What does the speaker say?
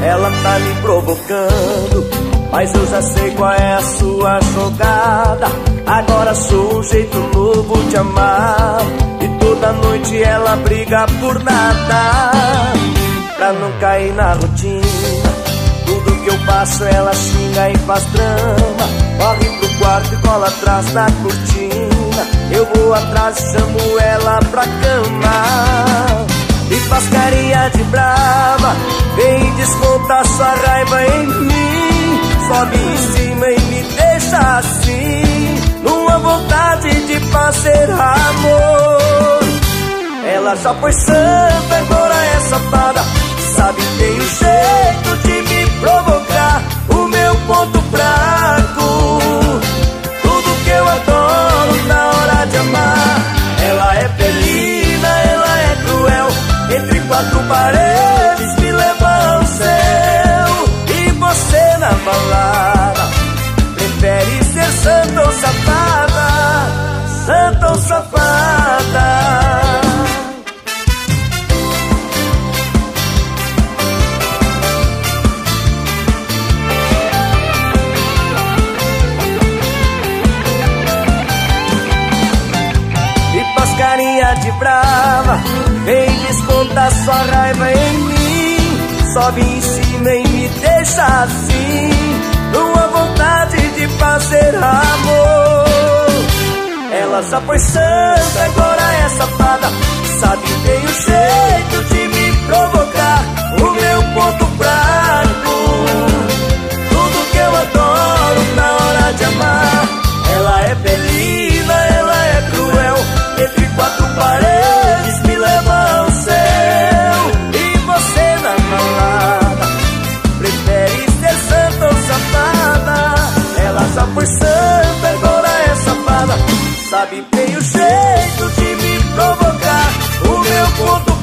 Ela tá me provocando, mas eu já sei qual é a sua jogada. Agora sou um jeito novo de amar, e toda noite ela briga por nada. Pra não cair na rotina, tudo que eu faço ela xinga e faz drama. Corre pro quarto e cola atrás da cortina. Eu vou atrás e chamo ela pra cama. E faz carinha de brava, vem descontar sua raiva em mim. Sobe em cima e me deixa assim, numa vontade de fazer amor. Ela já foi santa, agora é safada. Sabe, tem um jeito de me provocar, o meu ponto fraco, tudo que eu adoro na hora de amar. Ela é felina, ela é cruel, entre quatro paredes me leva ao céu. E você na balada prefere ser santa ou safada, santa ou safada. Carinha de brava, vem descontar sua raiva em mim. Sobe em cima e me deixa assim, numa vontade de fazer amor. Ela já foi santa, agora é safada. Sabe, tem um jeito de me provocar, o meu ponto fraco, tudo que eu adoro na hora de amar. Ela é felina, ela é cruel, entre quatro paredes me leva ao céu. E você na balada prefere ser santa ou safada. Ela já foi santa, agora é safada. Sabe, tem o jeito de me provocar, o meu ponto